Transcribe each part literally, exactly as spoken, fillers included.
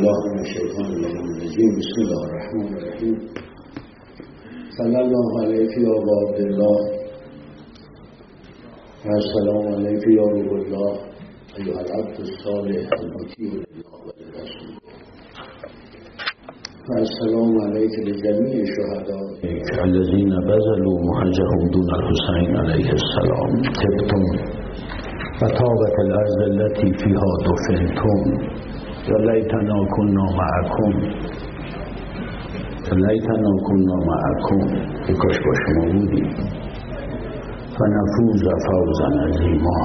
بالله من الشیطان الرجیم. بسم الله الرحمن الرحیم. صلی الله علیک یا ابا عبدالله و السلام علیک یا روح الله ایها العبد الصالح المطیع لله و لرسوله و السلام علیک لجمیع شهداء الذین بذلوا مهجهم دون الحسین علیه السلام طبتم و طابت الارض التي فيها دفنتم یا لیتنا کنا معکم یا لیتنا کنا معکم ای کاش با شما بودیم فنفوز فوزا عظیما.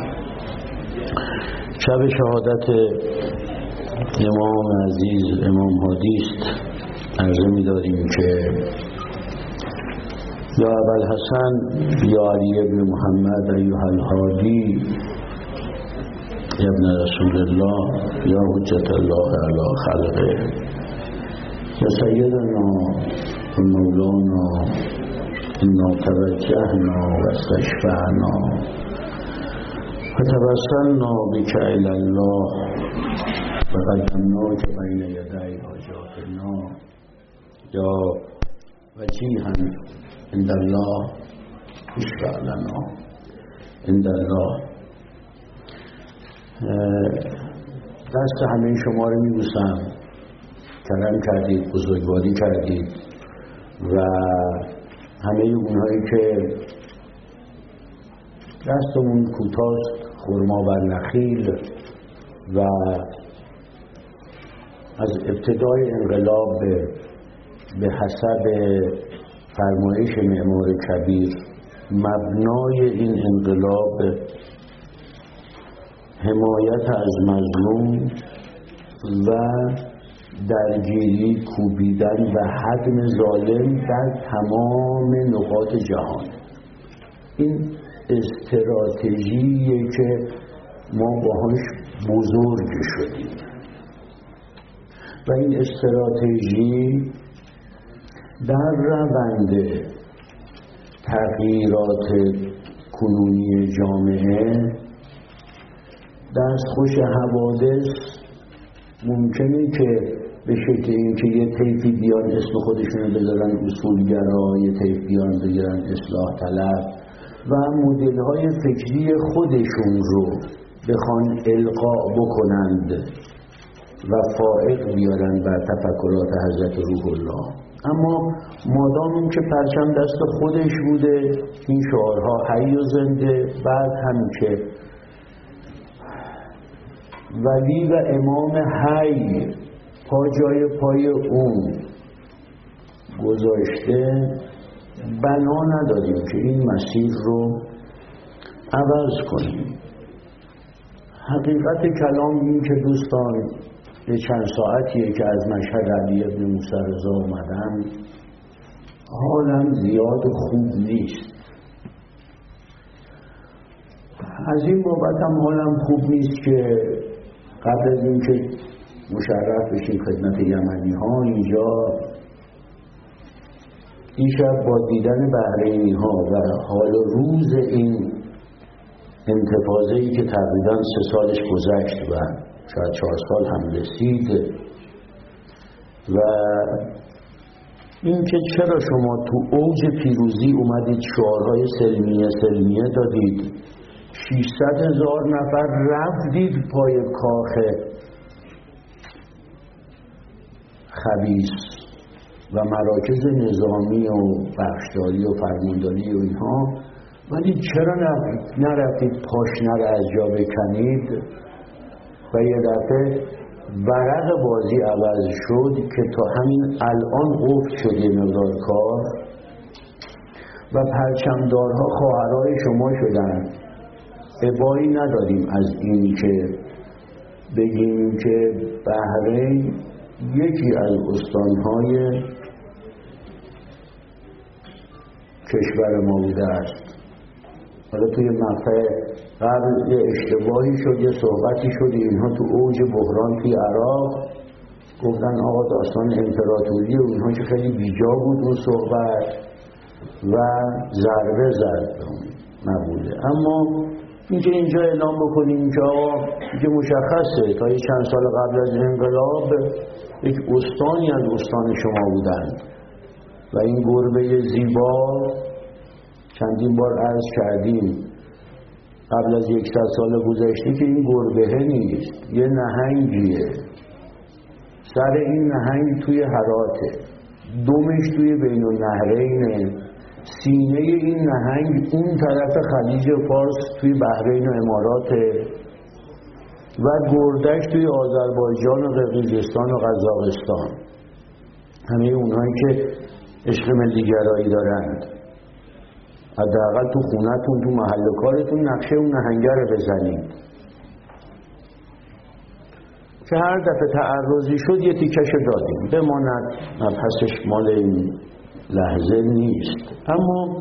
شب شهادت امام عزیز امام هادی است. عرضه می‌داریم که یا ابوالحسن یا علی ابن محمد ایها الهادی یا ابن رسول الله یا حجت الله علی خلقه یا سیدنا و مولانا انا توجهنا و استشفعنا و توسلنا بک الی الله و قدمناک بین یدی حاجاتنا یا وجیها عند الله اشفع لنا عند الله. دست همه شما رو میبوسم، کرم کردید، بزرگواری کردید و همه اونهایی که دستمون کوتاست خرما بر نخیل و از ابتدای انقلاب به حسب فرمایش معمار کبیر مبنای این انقلاب حمایت از مظلوم و درگیری کوبیدن و هدم ظالم در تمام نقاط جهان. این استراتژیه که ما باهاش بزرگ شدیم و این استراتژی در روند تغییرات کنونی جامعه دستخوش حوادث ممکنه که به شکل این که یه طیفی بیان اسم خودشونو بذارن اصولگرا، یه طیف بیان بذارن اصلاح طلب و مدل‌های فکری خودشون رو بخوان القا بکنند و فائق بیارن بر تفکرات حضرت روح الله. اما مادام این که پرچم دست خودش بوده، این شعارها حی و زنده، بعد هم که ولی و امام حی پا جای پای اون گذاشته، بنا نداریم که این مسیر رو عوض کنیم. حقیقت کلام این که دوستان یه چند ساعتیه که از مشهد علی ابن موسی رضا اومدم، حالم زیاد خوب نیست. از این بابت هم حالم خوب نیست که قبل از این که مشرف بشیم خدمت یمنی ها اینجا این شب با دیدن بحرینی ها و حال روز این انتفاضه‌ای که تقریبا سه سالش گذشت و شاید چهار سال هم رسید و این که چرا شما تو اوج پیروزی اومدید شعارهای سلمیه سلمیه دادید، ششصد هزار نفر رفتید پای کاخ خبیث و مراکز نظامی و بخشداری و فرمانداری و اینها، ولی چرا نرفتید پاشنه رو از جا بکنید و یه دفعه ورق بازی عوض شد که تا همین الان افت شد یه مقدار کار و پرچمدارها خواهرای شما شدن. ابایی نداریم از این که بگیم که بحرین یکی از استانهای کشور ما بوده است. حالا توی مقطع قبل یه اشتباهی شد، یه صحبتی شد، اینها تو اوج بحران توی عراق گفتن آقا داستان امپراتوری و اینها که خیلی بیجا بود اون صحبت و ضربه زد مقوله. اما اینکه اینجا اعلام بکنیم که اینکه مشخصه تا چند سال قبل از انقلاب یک استانی از استان شما بودند و این گربه زیبا چندین بار عرض کردیم قبل از یکصد سال گذشته که این گربه نیست، یه نهنگیه. سر این نهنگ توی هراته، دمش توی بین النهرینه، سینه این نهنگ اون طرف خلیج فارس توی بحرین و اماراته و گردش توی آذربایجان و قرقیزستان و قزاقستان. همه اونهایی که عشق ملی‌گرایی دارند حداقل تو خونتون تو محل کارتون نقشه اون نهنگه رو بزنید که هر دفعه تعرضی شد یه تیکشو دادیم بماند، مبحثش مال این لحظه نیست. اما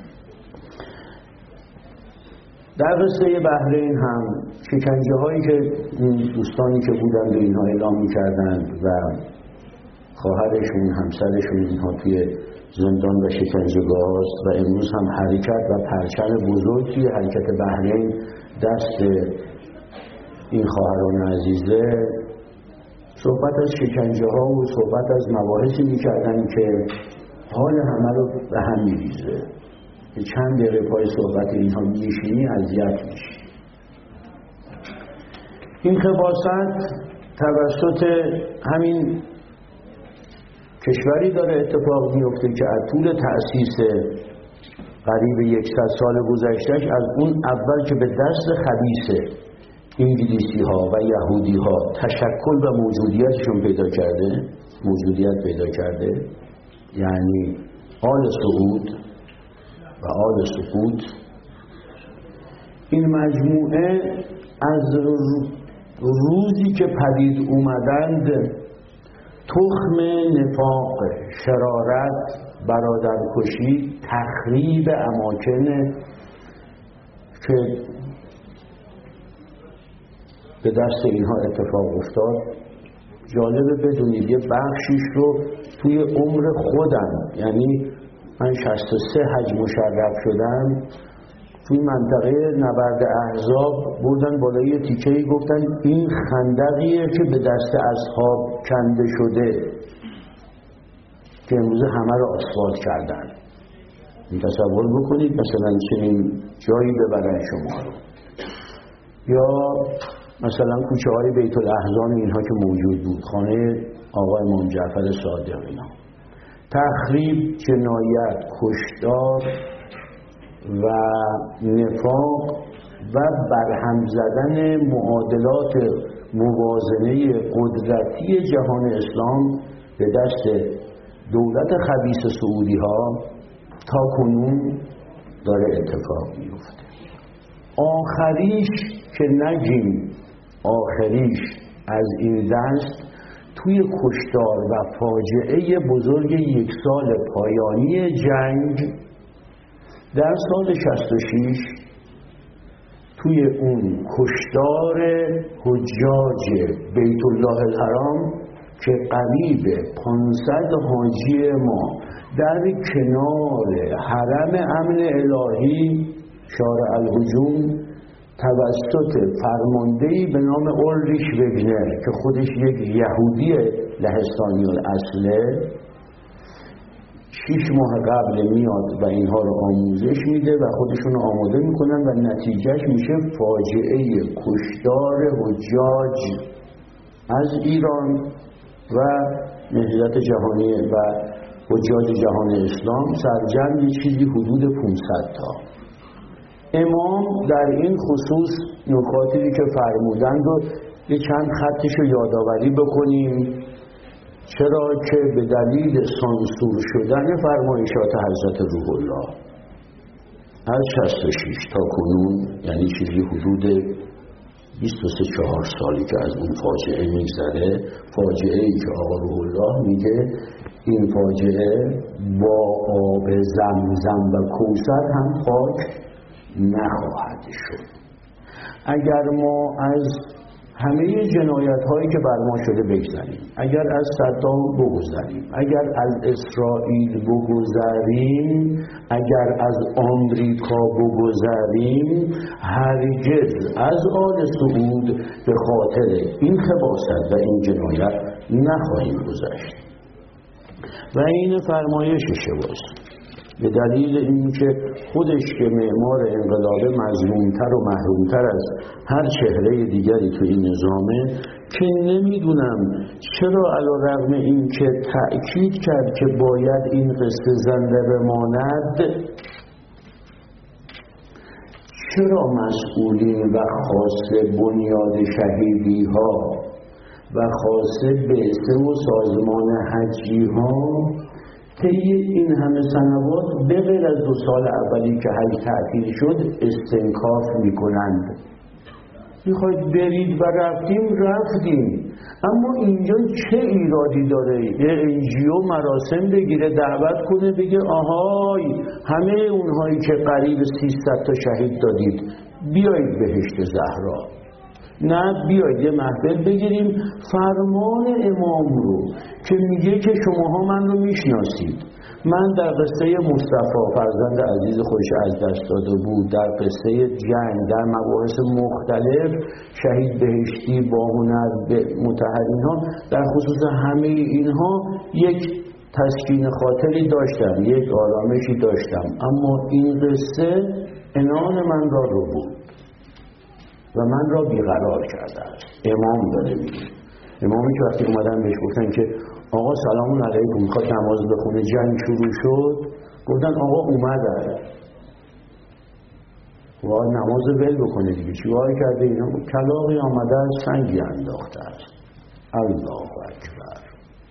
در قصه بحرین هم شکنجه هایی که این دوستانی که بودند و اینها اعلام می‌کردند و خواهرشون همسرشون اینها توی زندان و شکنجهگاه است و امروز هم حرکت و پرچم بزرگ توی حرکت بحرین دست این خواهران عزیزه، صحبت از شکنجه ها و صحبت از مباحثی می‌کردن که حال همه رو به هم می‌ریزه. چند دقیقه پای صحبت اینها میشینی اذیت میشی. این خباثت توسط همین کشوری داره اتفاق میفته که از طول تأسیس قریب یکصد سال گذشتهش از اون اول که به دست خبیث انگلیسی ها و یهودی ها تشکل و موجودیتشون پیدا کرده موجودیت پیدا کرده یعنی آل سعود و آل سقوط، این مجموعه از روزی که پدید اومدند تخم نفاق، شرارت، برادرکشی، تخریب اماکن که به دست اینها اتفاق افتاد. جالبه بدونید یه بخشیش رو توی عمر خودم، یعنی من شصت و سه حج مشرف شدم، توی منطقه نبرد احزاب بردن بالای تیکه‌ای گفتن این خندقیه که به دست اصحاب کنده شده که امروز همه رو آسفالت کردن. این تصور بکنید مثلا چنین جایی ببرن شما رو. یا مثلا کوچه های بیت الاحزان اینها که موجود بود، خانه آقای امام جعفر صادق، اینا تخریب، جنایت، کشتار و نفاق و برهم زدن معادلات موازنه قدرتی جهان اسلام به دست دولت خبیث سعودی ها تا کنون داره اتفاق میفته. آخریش که نگیم آخریش از این دست توی کشتار و فاجعه بزرگ یک سال پایانی جنگ در سال شصت و شش توی اون کشتار حجاج بیت الله الحرام که قریب پانصد حاجی ما در کنار حرم امن الهی شارع الهجوم توسط فرماندهی به نام اولریش وگنر که خودش یک یهودی لهستانی الاصله شش ماه قبل میاد و اینها رو آموزش میده و خودشون رو آماده میکنن و نتیجهش میشه فاجعه کشتار حجاج از ایران و نهضت جهانی و حجاج جهان اسلام سرجم یه چیزی حدود پانصد تا. امام در این خصوص نکاتی که فرمودند و یه چند خطش رو یادآوری بکنیم، چرا که به دلیل سانسور شدن فرمایشات حضرت روح الله از شصت و شش تا کنون، یعنی چیزی حدود بیست و سه چهار سالی که از اون فاجعه میگذره، فاجعه ای که آقا روح الله میگه این فاجعه با آب زمزم و کوثر هم پاک نخواهد شد. اگر ما از همه جنایت هایی که بر ما شده بگذاریم، اگر از صدام بگذاریم، اگر از اسرائیل بگذاریم، اگر از آمریکا بگذاریم، هرگز از آل سعود به خاطر این خباثت و این جنایت نخواهیم گذشت. و این فرمایش شواست به دلیل اینکه خودش که معمار انقلاب مظلومتر و محرومتر از هر چهره دیگری تو این نظامه، که نمیدونم چرا علیرغم این که تأکید کرد که باید این قصه زنده بماند، چرا مسئولین و خاص بنیاد شهیدی ها و خاص بعثه و سازمان حجی ها طی این همه سنوات به غیر از دو سال اولی که حج تعطیل شد استنکاف میکنند؟ میخواید برید و رفتیم رفتیم، اما اینجا چه ایرادی داره یه انجیو مراسم بگیره دعوت کنه بگه آهای همه اونهایی که قریب سیصد تا شهید دادید بیایید بهشت زهرا؟ نه، بیایید یه محفل بگیریم فرمان امام رو که میگه که شماها من رو میشناسید، من در قصه مصطفی فرزند عزیز خودش از دست داده بود، در قصه جنگ، در مباحث مختلف، شهید بهشتی، با هنر، مطهرین ها، در خصوص همه اینها یک تسکین خاطری داشتم، یک آرامشی داشتم، اما این قصه عنان من را رو بود و من را بیقرار کرده است. امام داره میگه، امامی که وقتی اومدن بهش گفتن که آقا سلام علیکم میخواد نماز بخونه، جنگ شروع شد، گفتن آقا اومدن و نماز ول بکنه دیگه، چیکار کرده؟ اینا کلاغی آمده است سنگی انداخته است. الله اکبر.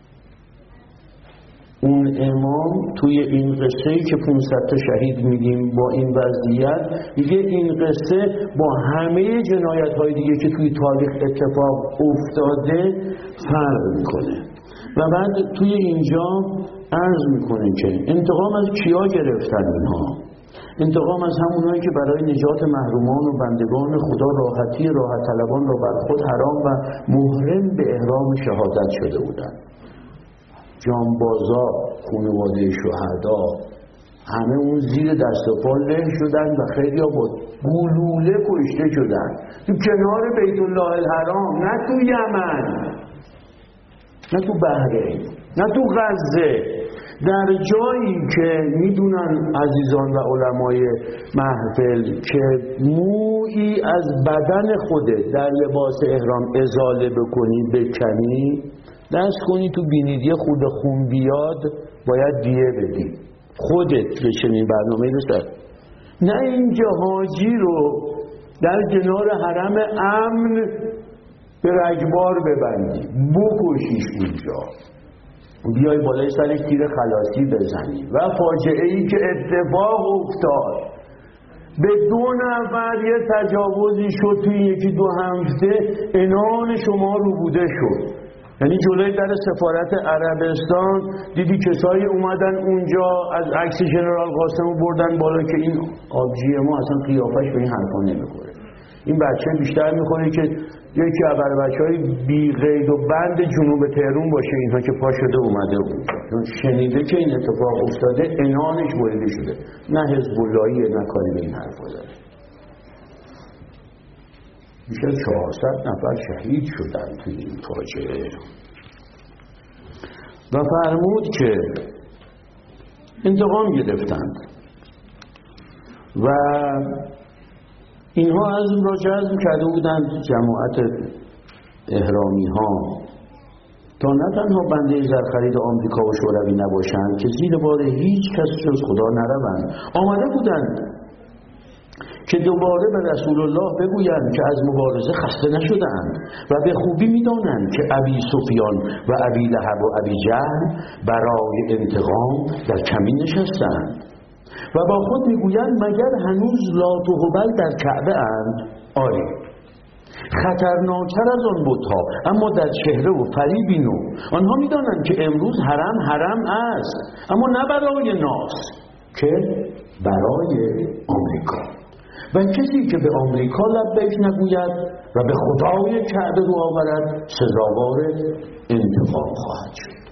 اون امام توی این قصه‌ای که پانصد تا شهید میدیم با این وضعیت، میگه این قصه با همه جنایت‌های دیگه که توی تاریخ اتفاق افتاده فرق میکنه. و بعد توی اینجا عرض میکنه که انتقام از کیا گرفتن اینها؟ انتقام از همونایی که برای نجات محرومان و بندگان خدا راحتی راحت طلبان را بر خود حرام و محرم به احرام شهادت شده بودند. جانبازا، خانواده شهدا، همه اون زیر دست و پا له شدن و خیلی ها با گلوله کشته شدن تو کنار بیت الله الحرام، نه تو یمن، نه تو بحرین، نه تو غزه، در جایی که میدونن عزیزان و علمای محفل که مویی از بدن خوده در لباس احرام ازاله بکنی، بکنی، دست کنی تو بینید یه خود خون بیاد، باید دیه بدی خودت به چنین برنامه رسد. نه اینجا حاجی رو در کنار حرم امن به رگبار ببندی، بکشیش اونجا، بیای بالای سرش تیر خلاصی بزنی. و فاجعه ای که اتفاق افتاد، به دو نفر یه تجاوزی شد توی یکی دو هفته، عنان شما رو بوده شد. یعنی جلوی در سفارت عربستان دیدی کسایی اومدن اونجا از عکس ژنرال قاسمو بردن بالا که این آبجی ما اصلا قیافش به این حرفا نمیخوره. این بچه بیشتر میخوره که یکی از بچه‌های بی قید و بند جنوب تهران باشه، اینها که پا شده اومده اونجا، چون شنیده که این اتفاق افتاده عنانش بریده شده. نه حزب اللهیه، نه کاری به این حرفا داره. بیش از چهارصد نفر شهید شدن توی این فاجعه. و فرمود که انتقام گرفتند و اینها از اون را جزم کرده بودند جماعت احرامی ها تا نه تنها بنده زرخرید آمریکا و شوروی نباشند که زیر بار هیچ کس جز خدا نروند. آمده بودند که دوباره به رسول الله بگویند که از مبارزه خسته نشدند و به خوبی می‌دانند که ابی سفیان و ابی لهب و ابی جهل برای انتقام در کمین نشستند و با خود میگویند مگر هنوز لات و هبل در کعبه اند؟ آری، خطرناکتر از آن بت‌ها، اما در چهره و فریبی نو. آنها می‌دانند که امروز حرم حرم است، اما نه برای ناس که برای آمریکا. و کسی که به آمریکا لبیک نگوید و به خدای کعبه رو آورد سزاوار انتقام خواهد شد.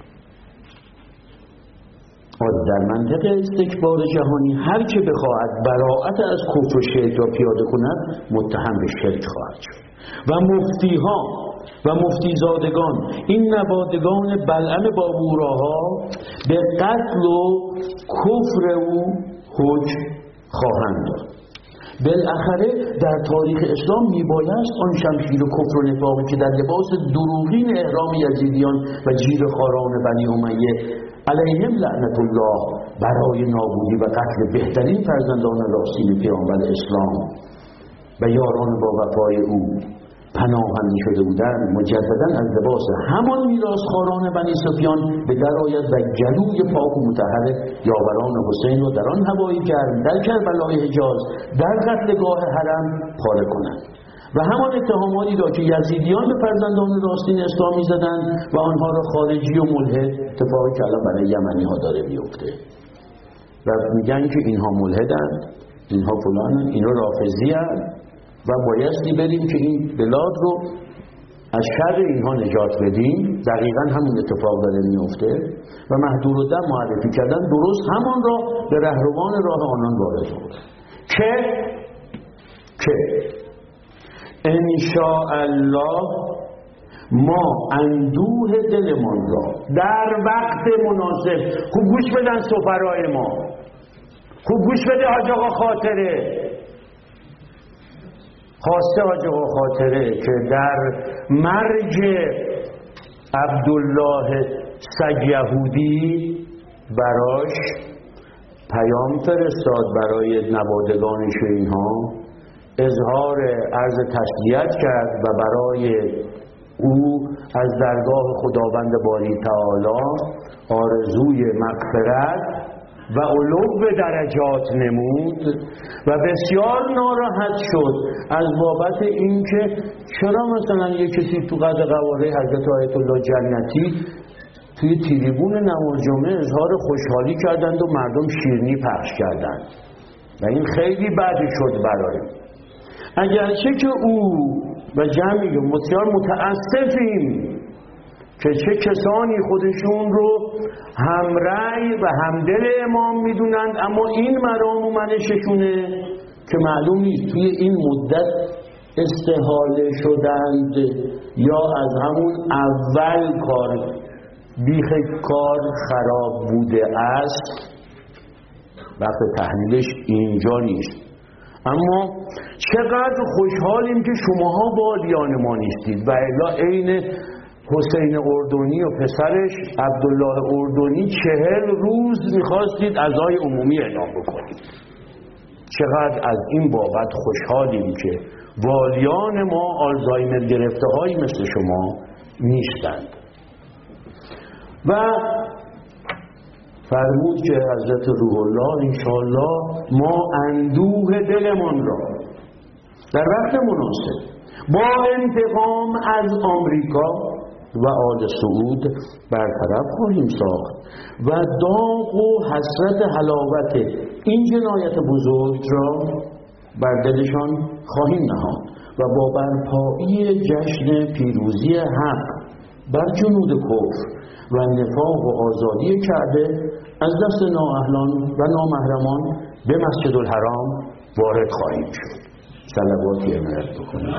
در منطقه استکبار جهانی هر که بخواهد براءت از کفر و شرک را پیاده کند متهم به شرک خواهد شد و مفتیها و مفتیزادگان این نوادگان بلعم بابوراها به قتل و کفر او حکم خواهند داد. بالاخره در تاریخ اسلام میبایست آن شمشیر کفر و نفاقی که در لباس دروغین احرام یزیدیان و جیرخواران بنی امیه علیهم لعنت الله برای نابودی و قتل بهترین فرزندان راستین پیامبر اسلام و یاران با وفای او پناهنده شده بودند، مجددا از لباس همان میراثخواران بنی سفیان به در آید و گلوی پاک و مطهر یاوران حسین را در آن هوای گرم در کربلای حجاز در قتلگاه حرم پاره کنند و همان اتهاماتی را که یزیدیان به فرزندان راستین اسلام می‌زدند و آنها را خارجی و ملحد، اتفاقی که الان برای یمنی ها داره میفته و میگن که اینها ملحدند، اینها فلانند، اینا رافضی هستند و بایستی بریم که این بلاد رو از شر اینها نجات بدیم. دقیقاً همون اتفاق داره میفته و مهدور الدم معرفی کردن درست همان را به رهروان راه آنان وارد شد که که انشاءالله ما اندوه دلمان را در وقت مناسب، خوب گوش بدن سفرای ما، خوب گوش بده حاج آقا خاطره، خواسته حاج آقا خاطره که در مرج عبدالله سگ یهودی براش پیام فرستاد برای نوادگانش اینها، اظهار عرض تسلیت کرد و برای او از درگاه خداوند باری تعالی آرزوی مغفرت و علو به درجات نمود و بسیار ناراحت شد از بابت اینکه چرا مثلا یک کسی تو قد قواره حضرت آیت الله جنتی توی تریبون نماز جمعه اظهار خوشحالی کردند و مردم شیرینی پخش کردند و این خیلی بد شد برای اگرچه که او و جمعی بسیار متاسفیم که چه کسانی خودشون رو همرأی و همدل امام میدونند، اما این مرام و منششونه که معلوم نیست توی این مدت استحاله شدند یا از همون اول کار بیخ کار خراب بوده است. وقت تحلیلش اینجا نیست. اما چقدر خوشحالیم که شماها بالیان ما نیستید و الا عین حسین اردنی و پسرش عبدالله اردنی چهل روز میخواستید عزای عمومی اعلام بکنید. چقدر از این بابت خوشحالیم که والیان ما آلزایمر گرفته هایی مثل شما نیستند. و فرمود که حضرت روح الله انشاءالله ما اندوه دلمان را در وقت مناسب با انتقام از آمریکا و آل سعود برطرف خواهیم ساخت و داغ و حسرت حلاوت این جنایت بزرگ را بر دلشان خواهیم نهاد و با برپایی جشن پیروزی حق بر جنود کفر و نفاق و آزادی کعبه از دست نااهلان و نامحرمان به مسجد الحرام وارد خواهیم شد. صلواتی عنایت بکنید.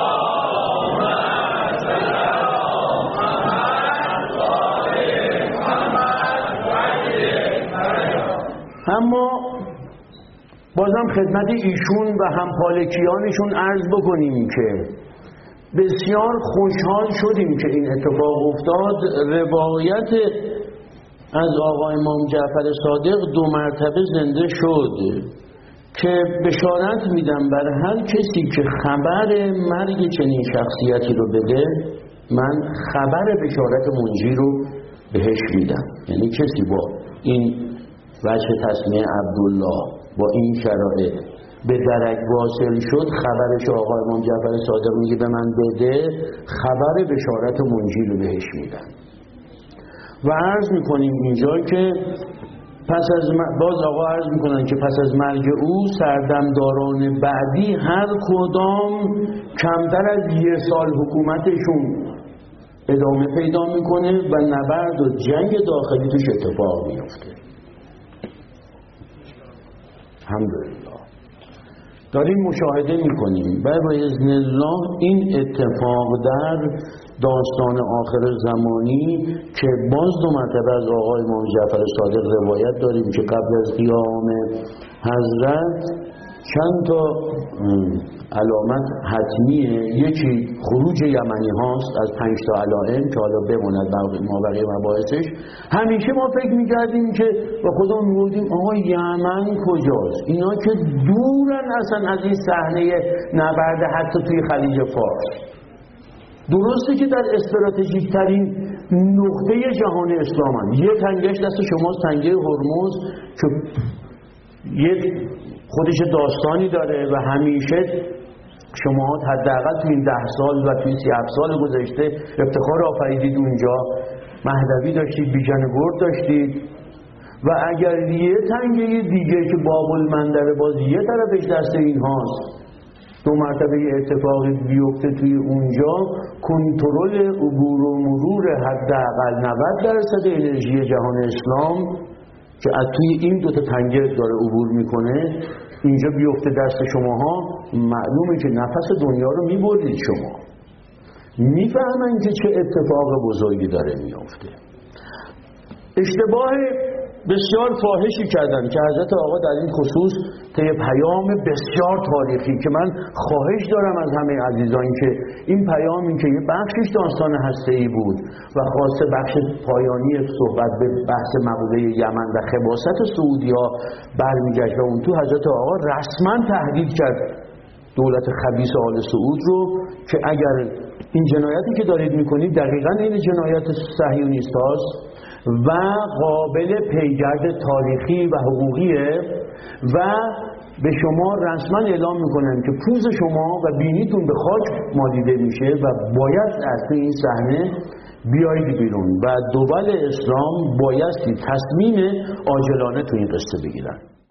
اما بازم خدمت ایشون و همپالکیانشون عرض بکنیم که بسیار خوشحال شدیم که این اتفاق افتاد. روایت از آقا امام جعفر صادق دو مرتبه زنده شد که بشارت میدم بر هر کسی که خبر مرگ چنین شخصیتی رو بده، من خبر بشارت منجی رو بهش میدم. یعنی کسی با این وجه تسمیه عبدالله با این شرایط به درک واصل شد، خبرش آقا امام جعفر صادق میگه به من بده، خبر بشارت منجی رو بهش میدن. و عرض میکنیم اینجا که پس از م... باز آقا عرض میکنن که پس از مرگ او سردمداران بعدی هر کدام کمتر از یه سال حکومتشون ادامه پیدا میکنه و نبرد و جنگ داخلی توش اتفاق میفته. الحمدلله داریم مشاهده میکنیم و به اذن الله این اتفاق در داستان آخر زمانی که باز دو مرتبه از آقای امام جعفر صادق روایت داریم که قبل از قیام حضرت چند تا علامت حتمیه. یکی خروج یمنی هاست از پنج تا علائم که حالا بماند ما بقیه مباحثش. همیشه ما فکر میکردیم که با خودمون میگفتیم آقا یمن کجاست؟ اینا که دورن اصلا از این صحنه نبرد حتی توی خلیج فارس. درسته که در استراتژیک ترین نقطه جهان اسلام هم یه تنگش دست شماست، تنگه هرمز که یه خودش داستانی داره و همیشه شما حداقل تو این ده سال و توی سی هفت سال گذشته افتخار آفریدید اونجا، مهدوی داشتید، بیژن گرد داشتید و اگر یه تنگه دیگه که باب المندب باز یه طرفش دست این هاست دو مرتبه اتفاقی بیفته توی اونجا، کنترل عبور و مرور حداقل نود درصد انرژی جهان اسلام که از توی این دوتا تنگه داره عبور میکنه اینجا بیفته دست شماها، معلومه که نفس دنیا رو میبرید. شما میفهمن که چه اتفاق بزرگی داره میفته. اشتباه بسیار فاحشی کردن که حضرت آقا در این خصوص طی پیام بسیار تاریخی که من خواهش دارم از همه عزیزان که این پیامی که یه بخشش داستان هسته‌ای بود و خاصه بخش پایانی صحبت به بحث مقوله یمن و خباثت سعودی‌ها برمیگشت و اون تو حضرت آقا رسما تهدید کرد دولت خبیث آل سعود رو که اگر این جنایتی که دارید میکنید دقیقاً این جنایت صهیونیست هاست و قابل پیگرد تاریخی و حقوقیه و به شما رسما اعلام میکنن که پوز شما و بینیتون به خاک مالیده میشه و باید از این صحنه بیایید بیرون و دول اسلام بایستی تصمیم عاجلانه تو این قصه بگیرن.